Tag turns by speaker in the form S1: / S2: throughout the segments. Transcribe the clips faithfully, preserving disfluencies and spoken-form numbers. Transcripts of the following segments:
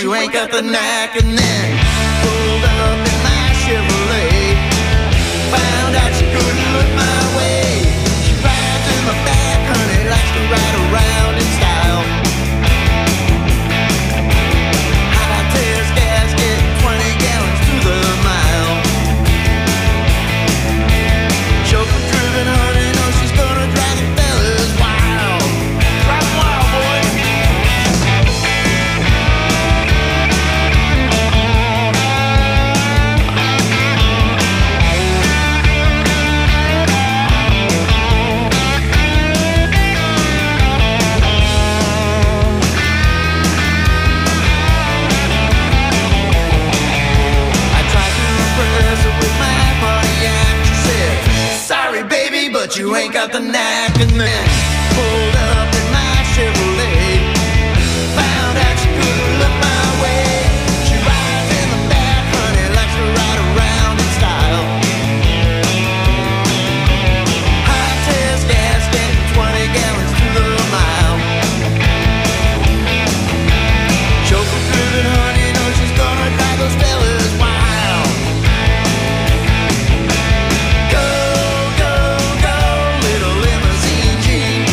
S1: you ain't got the knack. And then pulled up in my Chevrolet, found out she couldn't look my way. She rides in my back, honey, likes to ride around in style. High test gasket, twenty gallons to the mile. Chauffeur driven, honey, know she's gonna drive the fellas wild. Drive 'em wild, boy. But you ain't got the knack. And then pulled up in my Chevrolet, found out she couldn't look my way. She rides in the back, honey, likes to ride around in style. High test gas, getting twenty gallons to the mile. Chauffeur driven, honey, knows she's gonna drive those fellas wild. Go, go, go, little limousine Jean.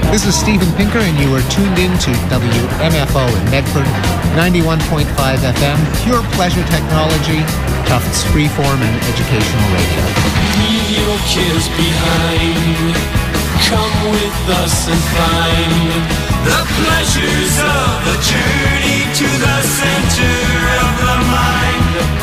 S2: This is Steven Pinker, and you are tuned in to W M F O in Medford, ninety-one point five F M, pure pleasure technology, Tufts freeform and educational radio.
S3: Leave your cares behind. Come with us and find the pleasures of a journey to the center of the mind.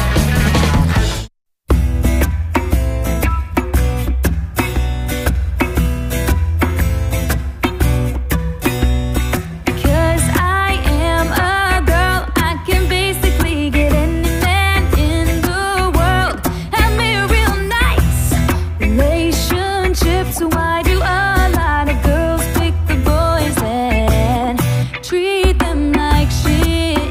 S4: Treat them like shit.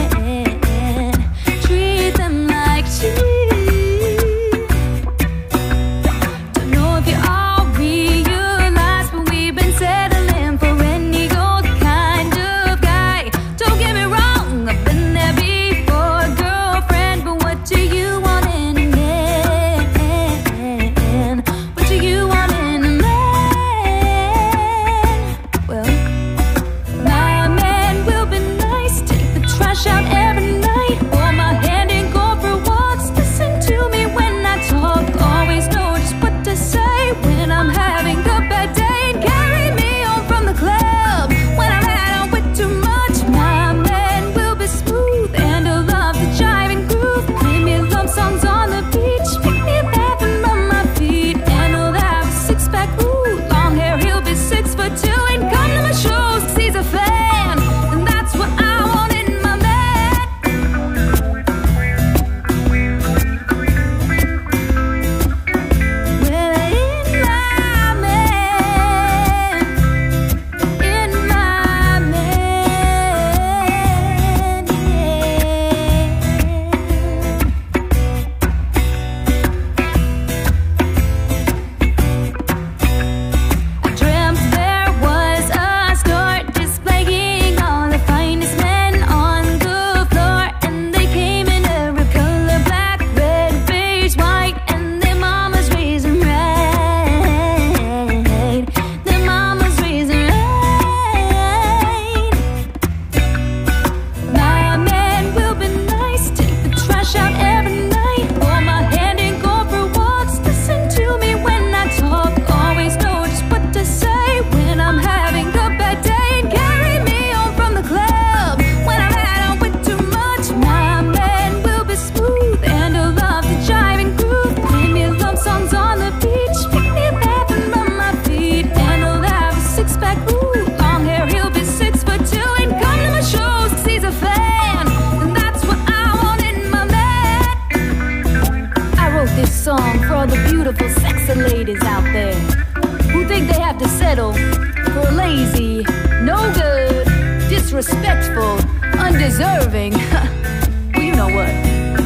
S5: settle for lazy, no good, disrespectful, undeserving. Well, you know what.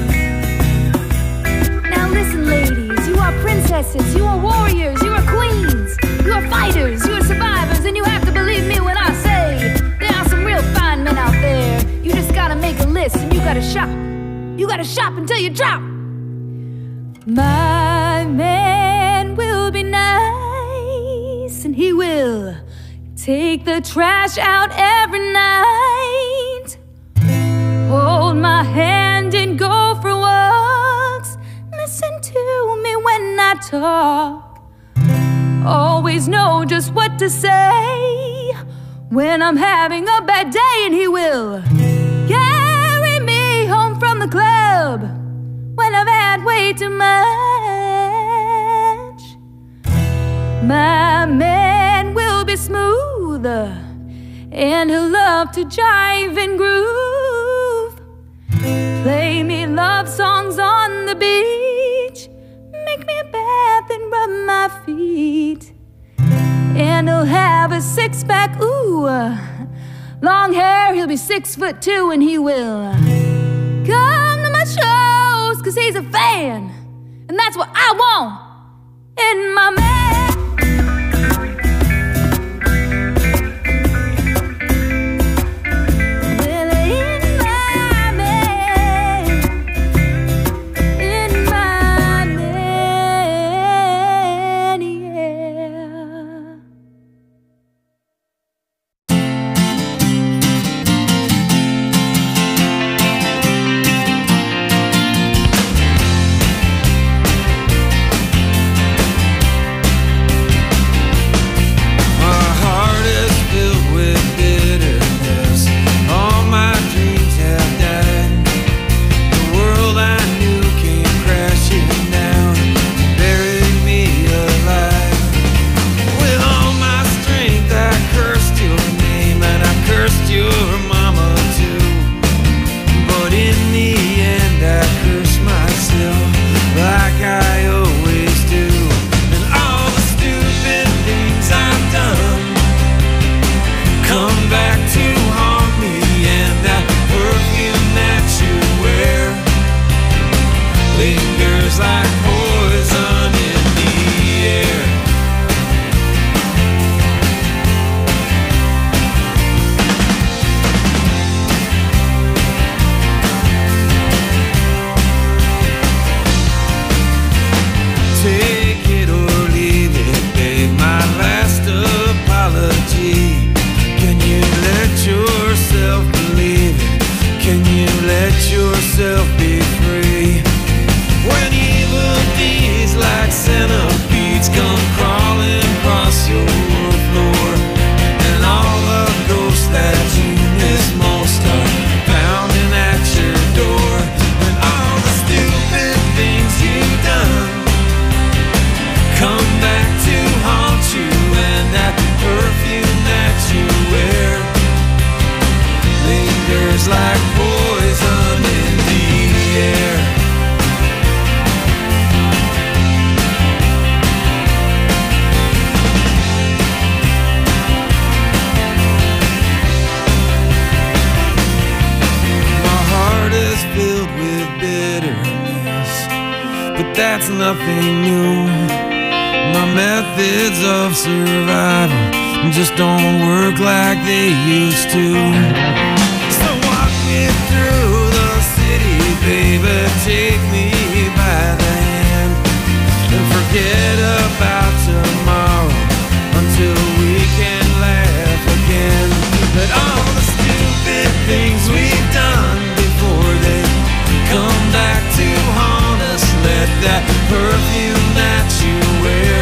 S5: Now listen, ladies, you are princesses, you are warriors, you are queens, you are fighters, you are survivors, and you have to believe me when I say there are some real fine men out there. You just gotta make a list and you gotta shop. You gotta shop until you drop. My man will be nice, and he will take the trash out every night, hold my hand and go for walks, listen to me when I talk, always know just what to say when I'm having a bad day, and he will carry me home from the club when I've had way too much. My man will be smooth, and he'll love to jive and groove, play me love songs on the beach, make me a bath and rub my feet, and he'll have a six-pack, ooh, long hair, he'll be six foot two, and he will come to my shows, cause he's a fan, and that's what I want in my man. Well, in my man, in my man, yeah.
S3: nothing new. My methods of survival just don't work like they used to. So walk me through the city, baby, take me by the hand, and forget about tomorrow until we can laugh again. But all the stupid things we've done before they come back to haunt us, let that perfume that you wear,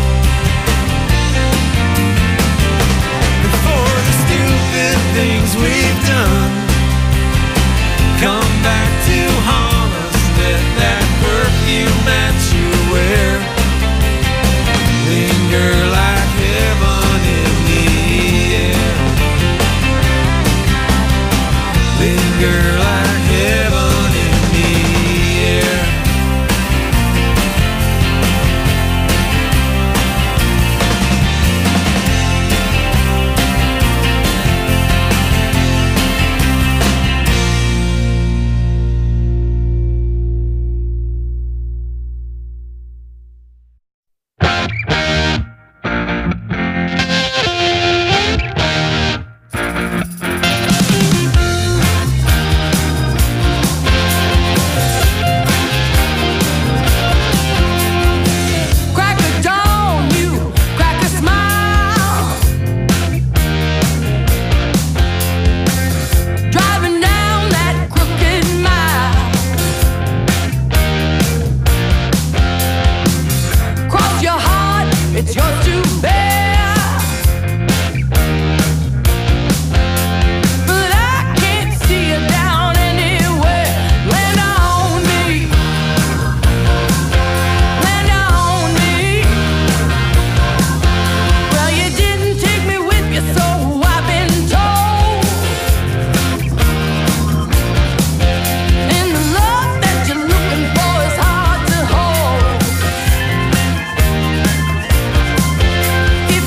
S3: before the stupid things we've done come back to haunt us, let that perfume that you wear linger like heaven in the air, linger like heaven in the air.
S5: If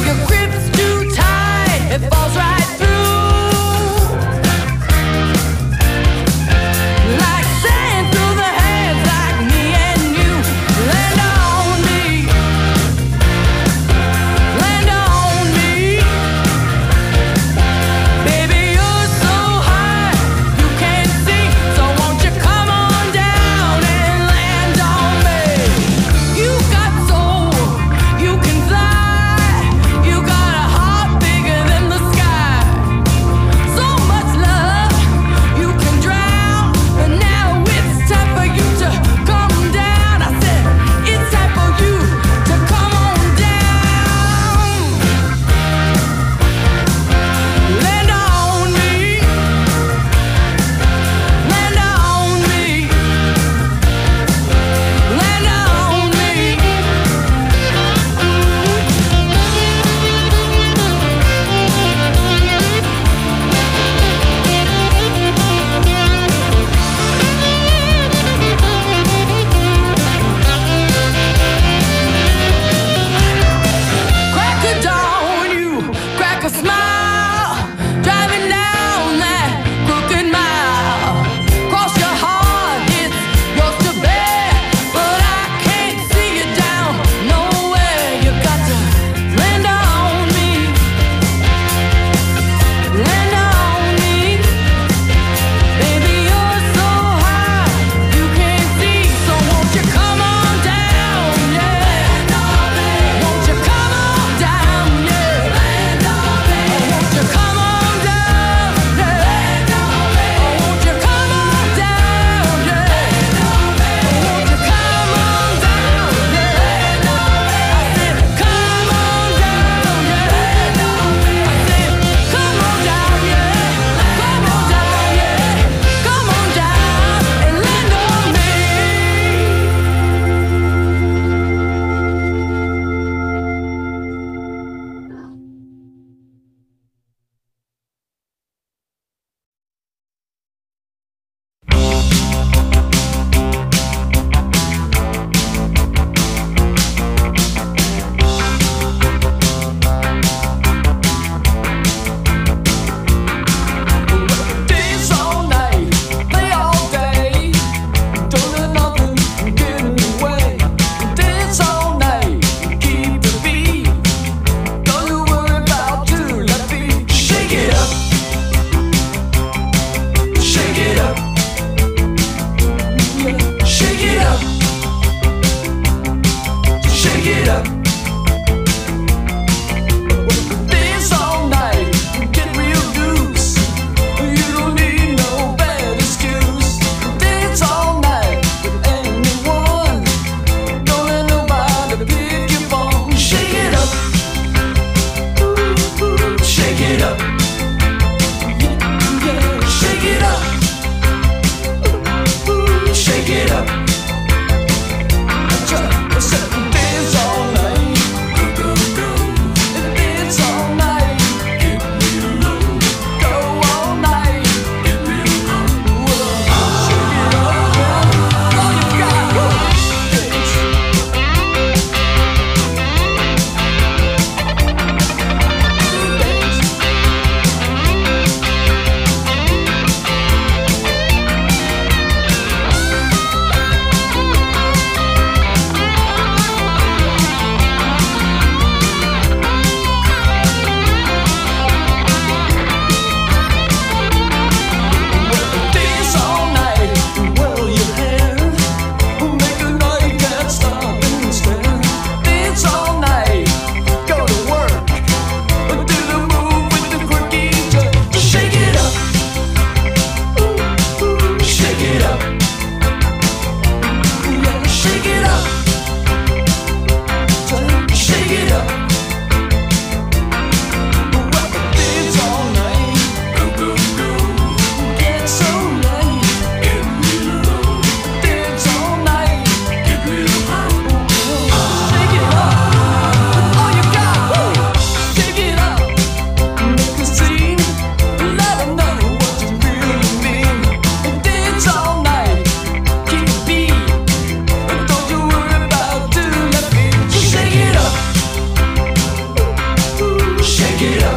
S3: it up.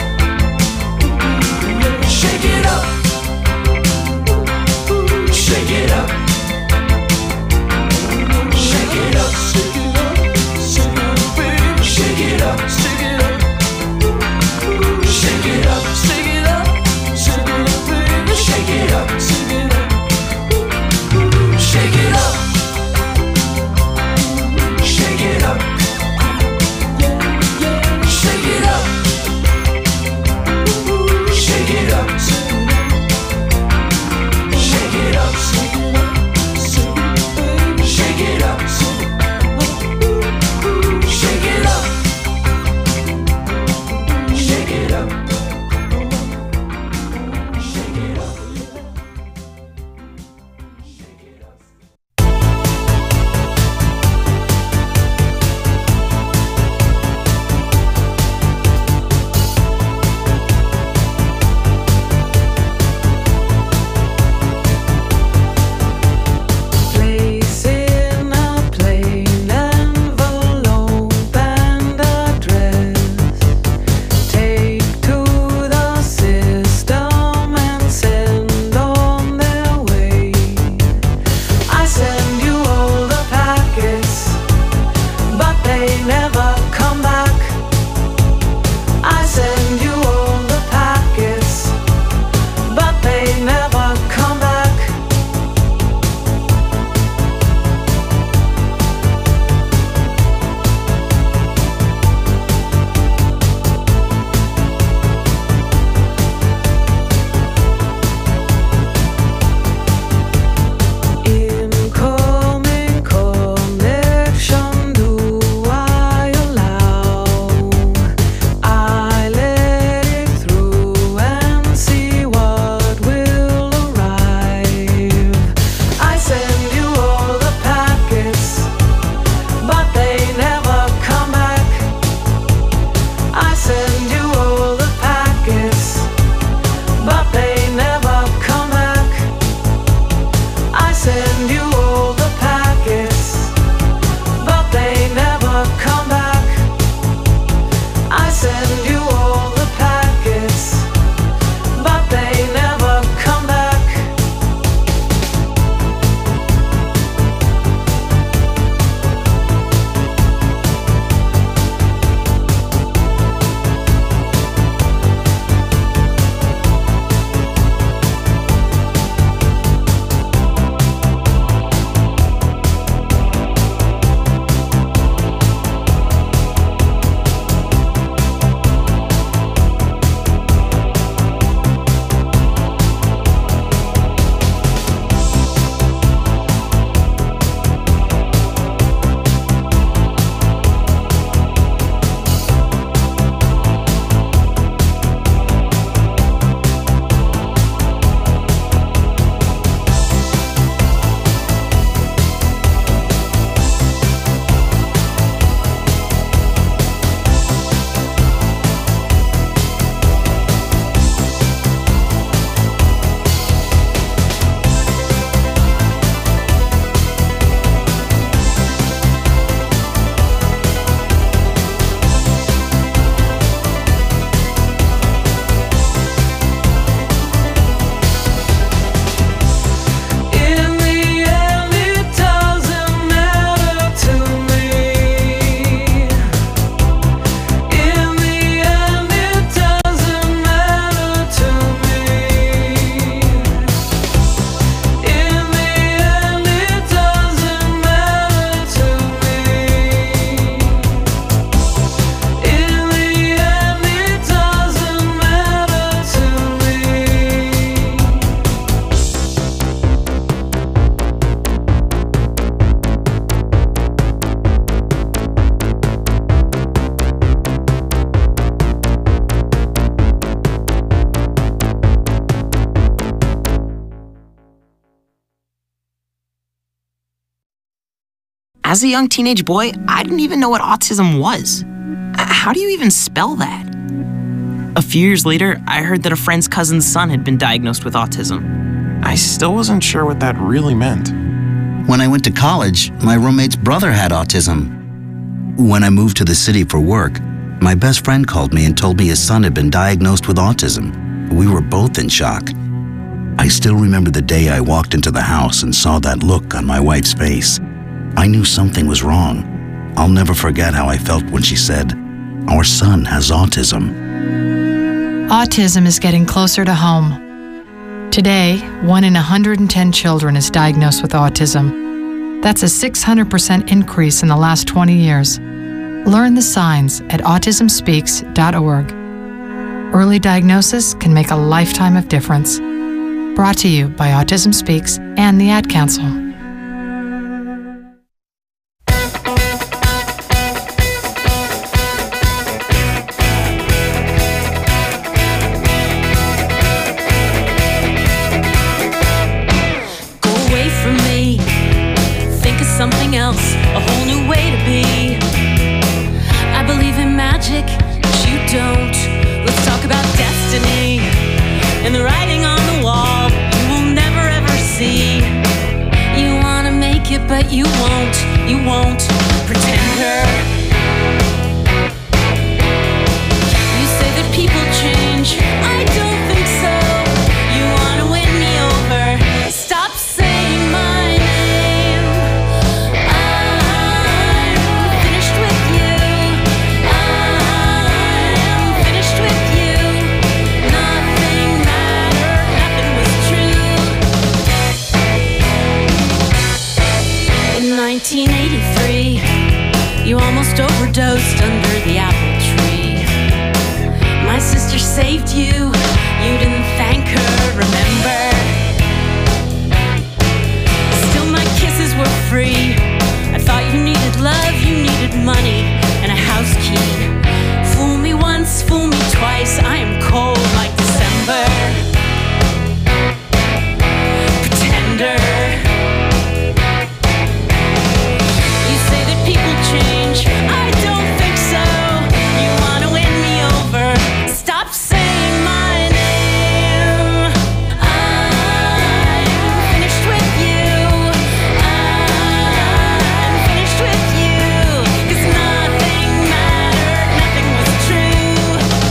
S3: Shake it up. Shake it up. Shake it up. Shake it up. Shake it up. Shake it up. Shake it up. Shake it up. Shake it up. Shake it up. Shake it up. Shake it up. Shake it up. Shake it up. Shake it up. Shake it up. Shake it up.
S6: As a young teenage boy, I didn't even know what autism was. How do you even spell that? A few years later, I heard that a friend's cousin's son had been diagnosed with autism.
S7: I still wasn't sure what that really meant.
S8: When I went to college, my roommate's brother had autism. When I moved to the city for work, My best friend called me and told me his son had been diagnosed with autism. We were both in shock. I still remember the day I walked into the house and saw that look on my wife's face. I knew something was wrong. I'll never forget how I felt when she said, "Our son has autism."
S9: Autism is getting closer to home. Today, one in one hundred ten children is diagnosed with autism. That's a six hundred percent increase in the last twenty years. Learn the signs at autism speaks dot org. Early diagnosis can make a lifetime of difference. Brought to you by Autism Speaks and the Ad Council.
S10: Something else, a whole new way to be. I believe in magic, but you don't. Let's talk about destiny and the writing on the wall you will never ever see. You wanna make it, but you won't, you won't. Pretender. You say that people change, I don't think so. You wanna win me over, stop saying my name. nineteen eighty-three, you almost overdosed under the apple tree. My sister saved you, you didn't thank her, remember? Still my kisses were free. I thought you needed love, you needed money, and a house key. Fool me once, fool me twice, I am cold like December. Pretender. Change. I don't think so. You wanna win me over. Stop saying my name. I'm finished with you. I'm finished with you. 'Cause nothing mattered, nothing was true.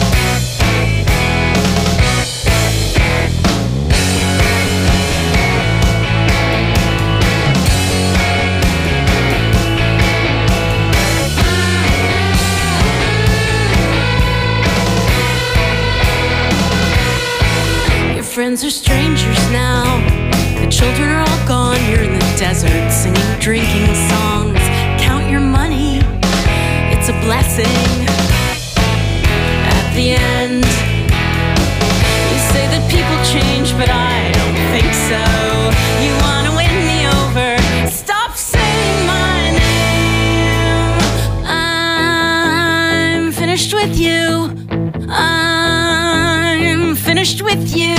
S10: Friends are strangers now. The children are all gone. You're in the desert singing, drinking songs. Count your money. It's a blessing. At the end, you say that people change, but I don't think so. You wanna win me over. Stop saying my name. I'm finished with you. I'm finished with you.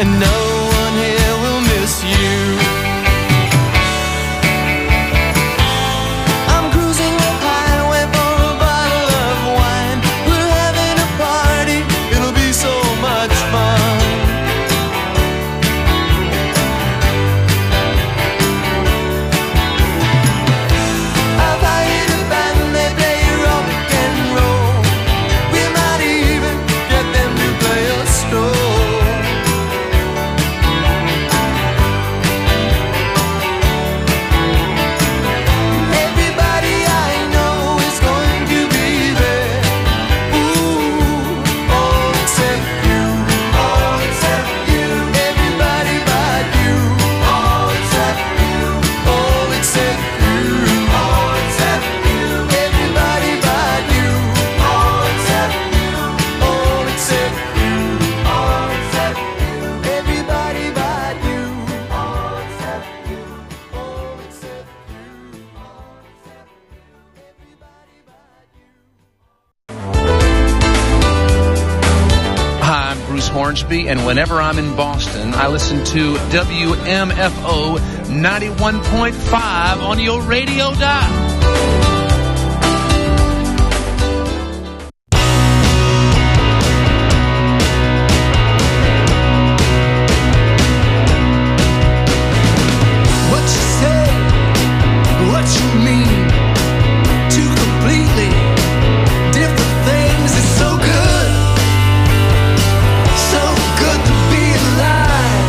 S3: and no one here will miss you. I'm cruising the highway for a bottle of wine. We're having a party, it'll be so much fun. I've hired a band, they play rock and roll. We might even get them to play a stroll. Everybody I know is going to be there. Ooh, all except you, all except you. Everybody but you, all except you, all except you, all except you. Everybody but you, all except you, all except you, all except you. Everybody but you, all except you, all except you, all except everybody but you.
S11: Hi, I'm Bruce Hornsby, and whenever I'm in Boston, I listen to W M F O ninety-one point five on your radio dial.
S3: What you say, what you mean, two completely different things. It's so good, so good to be alive.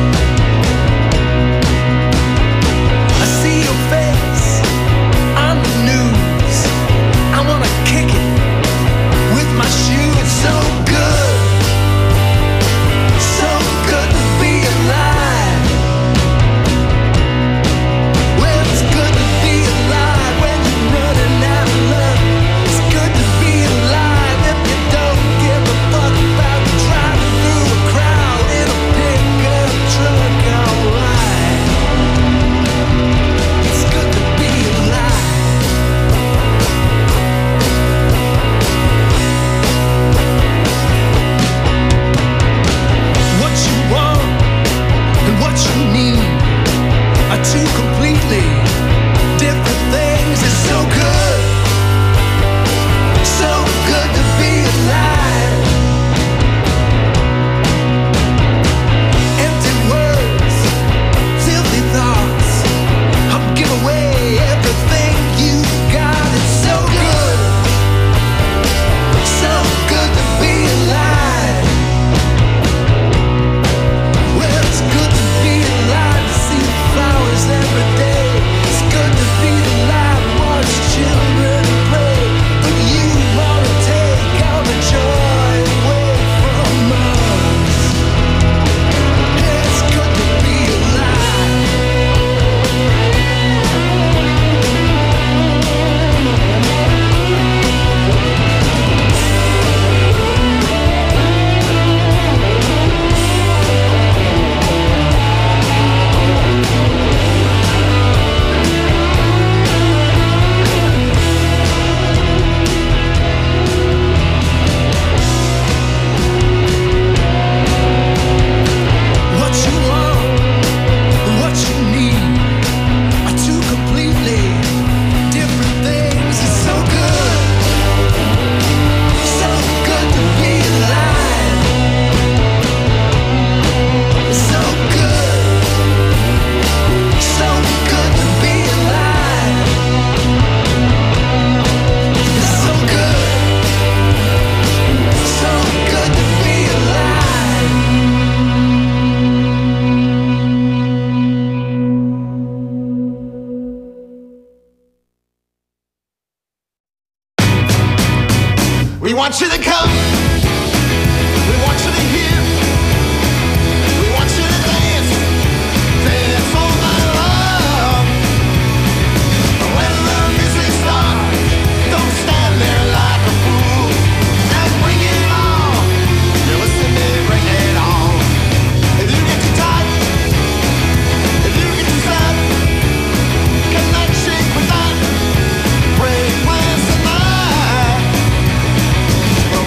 S3: I see your face on the news. I wanna kick it with my shoe. It's so good, so good to be alive. Well, it's good to be alive when you're running out of luck. It's good to be alive if you don't give a fuck about driving through a crowd in a pickup truck. Alright, it's good to be alive. What you want and what you need are two completely different things. It's so good, so good to be alive. Empty words, filthy thoughts. I'll give away everything you got. It's so good, so good to be alive. Well, it's good to be alive to see the flowers every day. It's good to be alive and watch children play. But you wanna take all the joy away from us. Yeah, it's good to be alive. What you want and what you need are two completely different things. It's so good, so good to be alive. It's so good, so good to be alive. It's so good, so good to be alive. We want you to come. We want you to hear. We want you to dance. Dance for my love. When the music starts, don't stand there like a fool. And bring it on. You listen to me, bring it on. If you get too tight, if you get too sad, come and shake with that. Break plans tonight.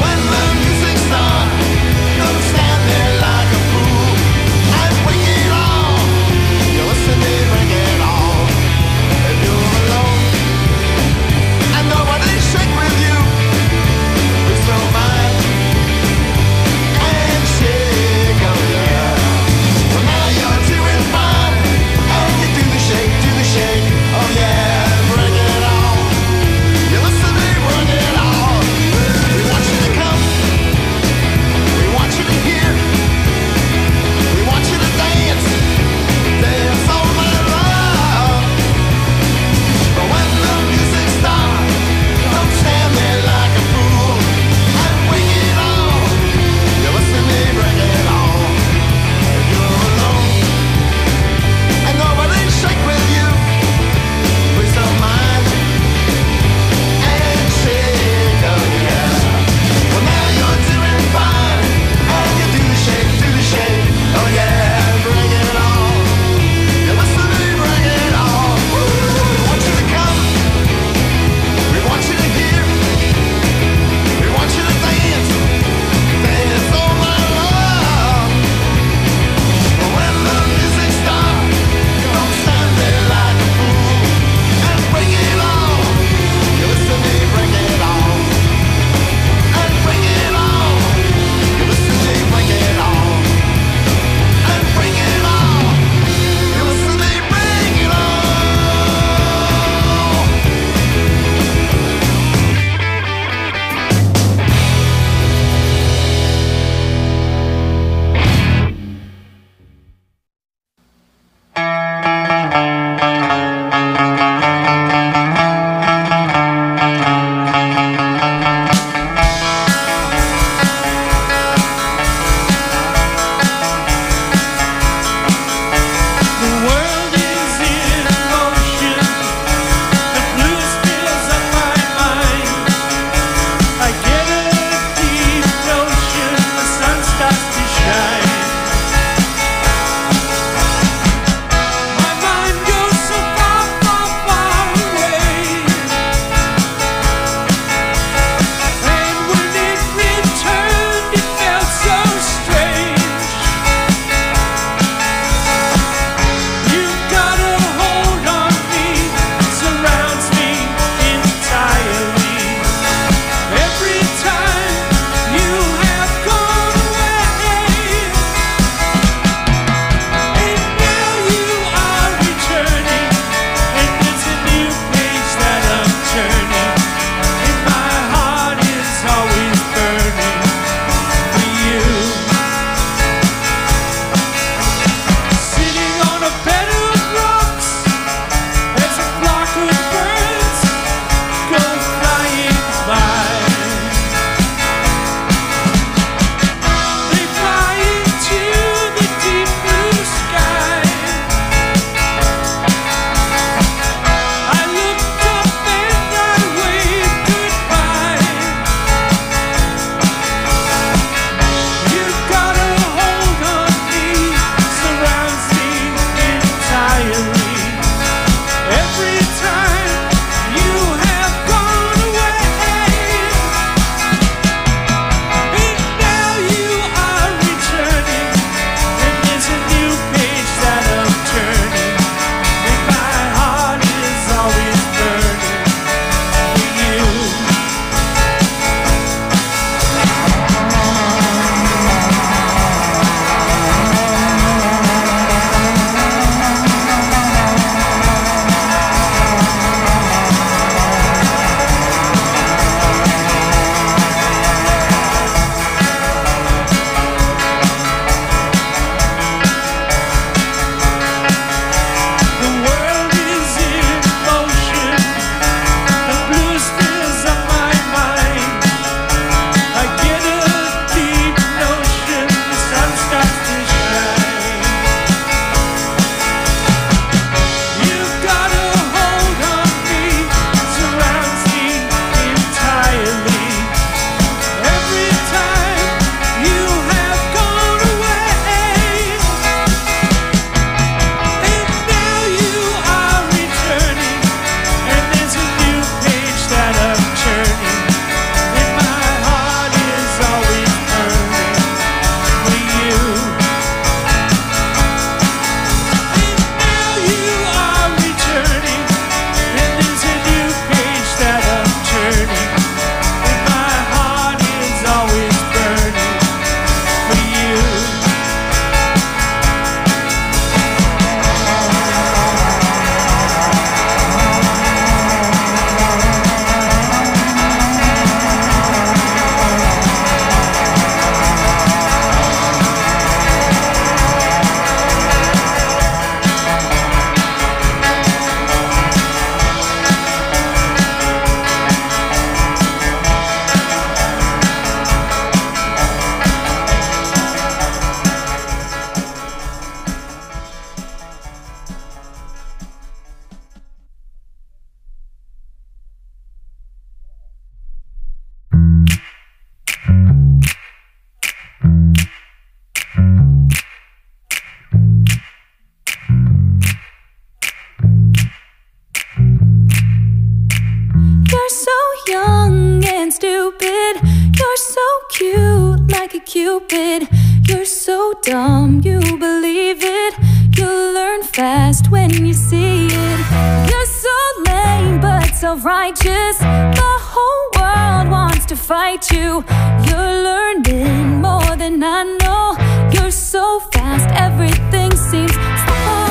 S5: Cupid. You're so dumb, you believe it. You'll learn fast when you see it. You're so lame but self-righteous. The whole world wants to fight you. You're learning more than I know. You're so fast, everything seems slow.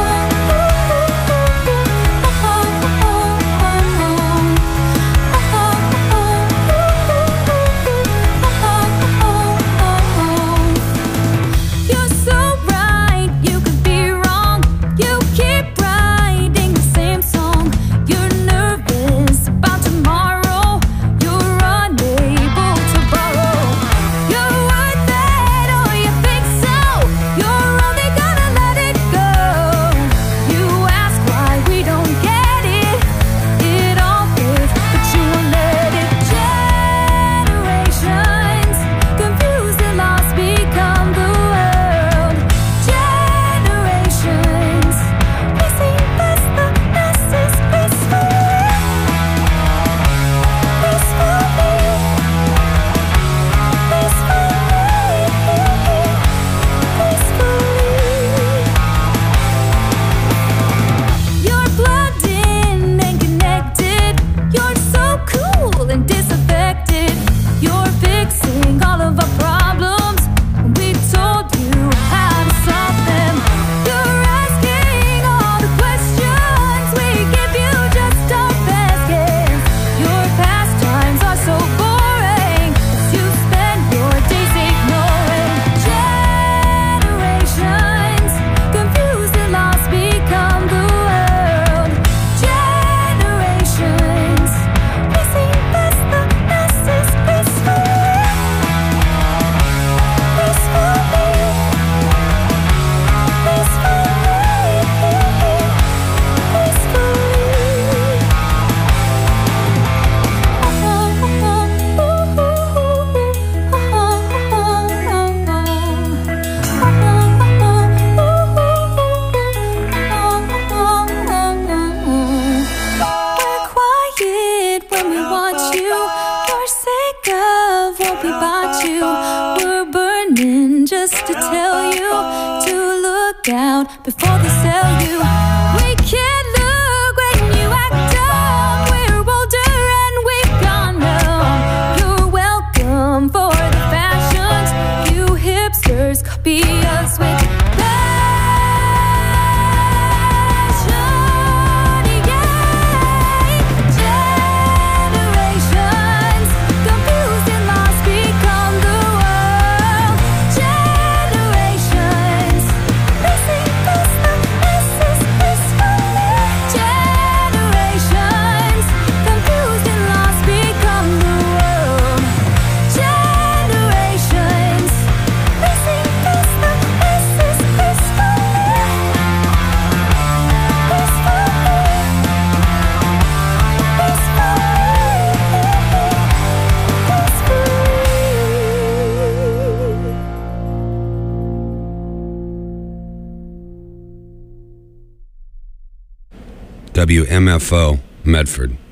S5: Before they sell you, we can't look when you act dumb. We're older and we've gone numb. You're welcome for the fashions. You hipsters copy us with
S12: W M F O, Medford.